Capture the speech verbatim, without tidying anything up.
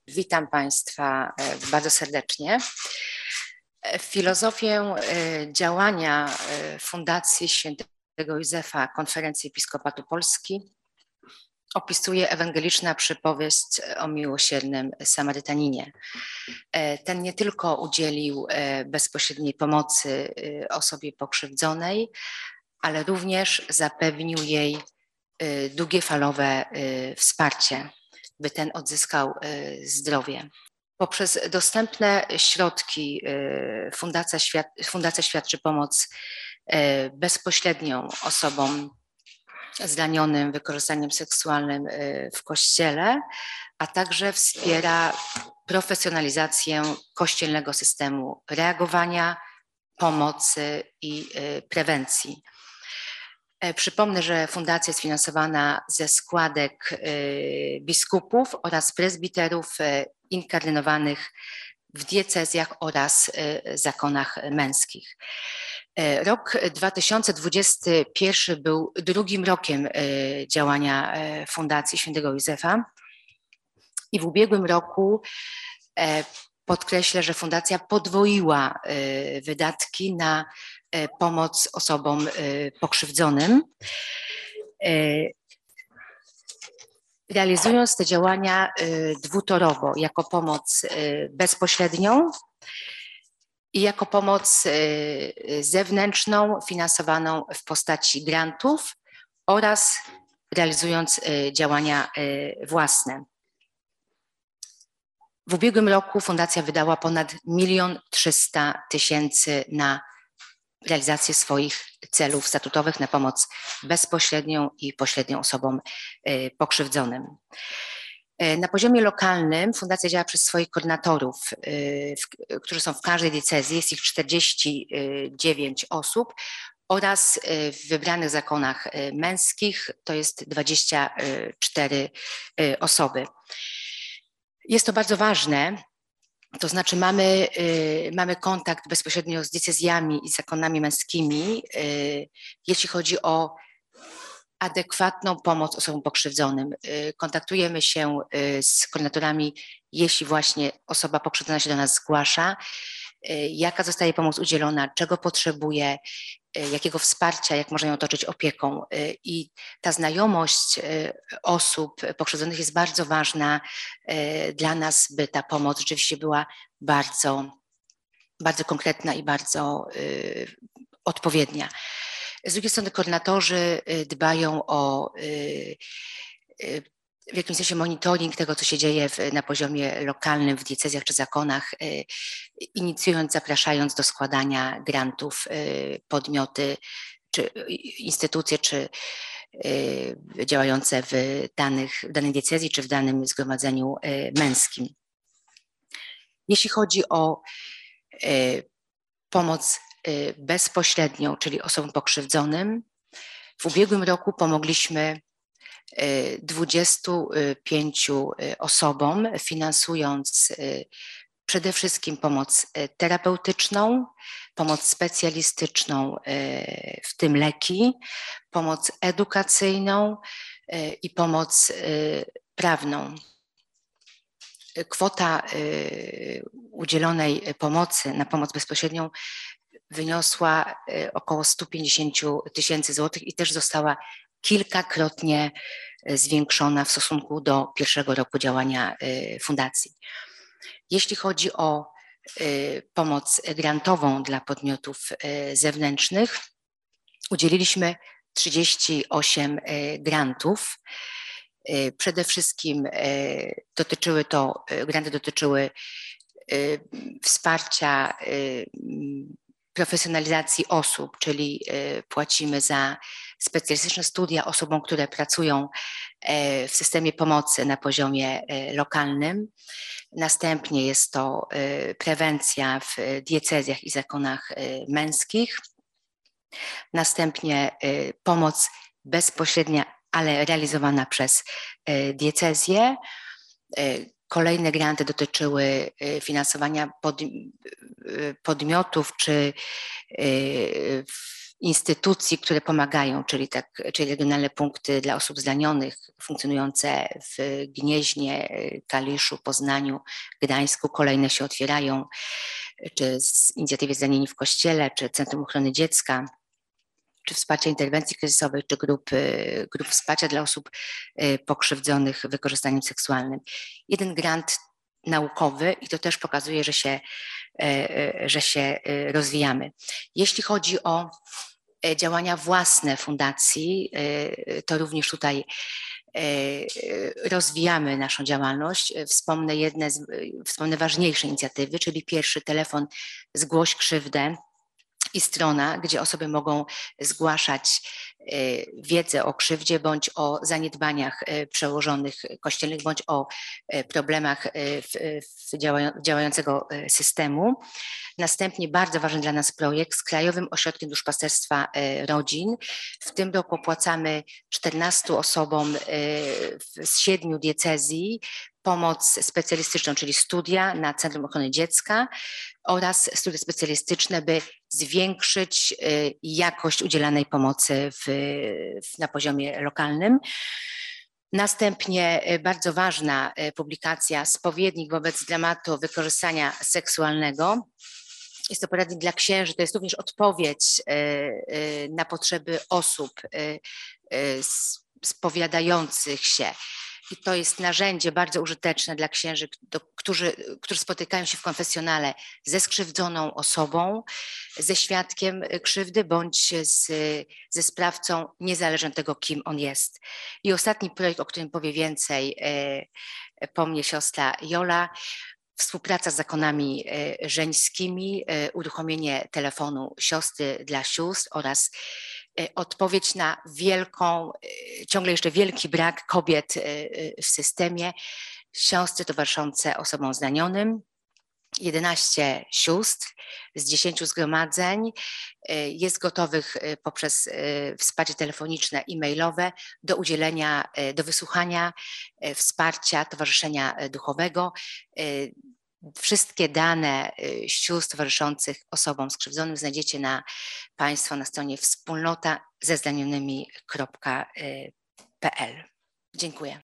Witam Państwa bardzo serdecznie. Filozofię działania Fundacji Świętego Józefa Konferencji Episkopatu Polski opisuje ewangeliczna przypowieść o miłosiernym Samarytaninie. Ten nie tylko udzielił bezpośredniej pomocy osobie pokrzywdzonej, ale również zapewnił jej długofalowe wsparcie, by ten odzyskał zdrowie. Poprzez dostępne środki Fundacja, Świat, Fundacja świadczy pomoc bezpośrednią osobom zranionym wykorzystaniem seksualnym w Kościele, a także wspiera profesjonalizację kościelnego systemu reagowania, pomocy i prewencji. Przypomnę, że fundacja jest finansowana ze składek biskupów oraz prezbiterów inkardynowanych w diecezjach oraz zakonach męskich. Rok dwa tysiące dwudziesty pierwszy był drugim rokiem działania Fundacji Świętego Józefa i w ubiegłym roku podkreślę, że fundacja podwoiła wydatki na pomoc osobom pokrzywdzonym, realizując te działania dwutorowo, jako pomoc bezpośrednią i jako pomoc zewnętrzną finansowaną w postaci grantów oraz realizując działania własne. W ubiegłym roku fundacja wydała ponad milion trzysta tysięcy na realizację swoich celów statutowych, na pomoc bezpośrednią i pośrednią osobom pokrzywdzonym. Na poziomie lokalnym fundacja działa przez swoich koordynatorów, którzy są w każdej diecezji, jest ich czterdzieści dziewięć osób, oraz w wybranych zakonach męskich to jest dwadzieścia cztery osoby. Jest to bardzo ważne, to znaczy mamy, mamy kontakt bezpośrednio z diecezjami i zakonami męskimi, jeśli chodzi o adekwatną pomoc osobom pokrzywdzonym. Kontaktujemy się z koordynatorami, jeśli właśnie osoba pokrzywdzona się do nas zgłasza, jaka zostaje pomoc udzielona, czego potrzebuje, jakiego wsparcia, jak można ją otoczyć opieką. I ta znajomość osób pokrzywdzonych jest bardzo ważna dla nas, by ta pomoc rzeczywiście była bardzo, bardzo konkretna i bardzo odpowiednia. Z drugiej strony koordynatorzy dbają o w jakimś sensie monitoring tego, co się dzieje w, na poziomie lokalnym, w diecezjach czy zakonach, inicjując, zapraszając do składania grantów podmioty, czy instytucje, czy działające w, danych, w danej diecezji, czy w danym zgromadzeniu męskim. Jeśli chodzi o pomoc bezpośrednią, czyli osobom pokrzywdzonym, w ubiegłym roku pomogliśmy dwudziestu pięciu osobom, finansując przede wszystkim pomoc terapeutyczną, pomoc specjalistyczną, w tym leki, pomoc edukacyjną i pomoc prawną. Kwota udzielonej pomocy na pomoc bezpośrednią wyniosła około sto pięćdziesiąt tysięcy złotych i też została kilkakrotnie zwiększona w stosunku do pierwszego roku działania fundacji. Jeśli chodzi o pomoc grantową dla podmiotów zewnętrznych, udzieliliśmy trzydzieści osiem grantów. Przede wszystkim dotyczyły to, granty dotyczyły wsparcia profesjonalizacji osób, czyli płacimy za specjalistyczne studia osobom, które pracują w systemie pomocy na poziomie lokalnym. Następnie jest to prewencja w diecezjach i zakonach męskich. Następnie pomoc bezpośrednia, ale realizowana przez diecezję. Kolejne granty dotyczyły finansowania pod, podmiotów czy instytucji, które pomagają, czyli, tak, czyli regionalne punkty dla osób zranionych funkcjonujące w Gnieźnie, Kaliszu, Poznaniu, Gdańsku, kolejne się otwierają, czy z inicjatywy Zranieni w Kościele, czy Centrum Ochrony Dziecka, czy wsparcia interwencji kryzysowej, czy grup, grup wsparcia dla osób pokrzywdzonych wykorzystaniem seksualnym. Jeden grant naukowy i to też pokazuje, że się, że się rozwijamy. Jeśli chodzi o działania własne fundacji, to również tutaj rozwijamy naszą działalność. Wspomnę jedne, z, wspomnę ważniejsze inicjatywy, czyli pierwszy telefon Zgłoś krzywdę i strona, gdzie osoby mogą zgłaszać wiedzę o krzywdzie bądź o zaniedbaniach przełożonych kościelnych, bądź o problemach w, w działającego systemu. Następnie bardzo ważny dla nas projekt z Krajowym Ośrodkiem Duszpasterstwa Rodzin. W tym roku opłacamy czternastu osobom z siedmiu diecezji pomoc specjalistyczną, czyli studia na Centrum Ochrony Dziecka oraz studia specjalistyczne, by zwiększyć jakość udzielanej pomocy w, w, na poziomie lokalnym. Następnie bardzo ważna publikacja Spowiednik wobec dramatu wykorzystania seksualnego. Jest to poradnik dla księży, to jest również odpowiedź na potrzeby osób spowiadających się. I to jest narzędzie bardzo użyteczne dla księży, do, którzy, którzy spotykają się w konfesjonale ze skrzywdzoną osobą, ze świadkiem krzywdy bądź z, ze sprawcą, niezależnie od tego, kim on jest. I ostatni projekt, o którym powie więcej e, po mnie siostra Jola, współpraca z zakonami żeńskimi, uruchomienie telefonu siostry dla sióstr oraz odpowiedź na wielką, ciągle jeszcze wielki brak kobiet w systemie, siostry towarzyszące osobom zranionym. jedenaście sióstr z dziesięciu zgromadzeń jest gotowych poprzez wsparcie telefoniczne i mailowe do udzielenia, do wysłuchania, wsparcia, towarzyszenia duchowego. Wszystkie dane sióstr towarzyszących osobom skrzywdzonym znajdziecie na Państwo na stronie wspólnota ze zranionymi kropka p l. Dziękuję.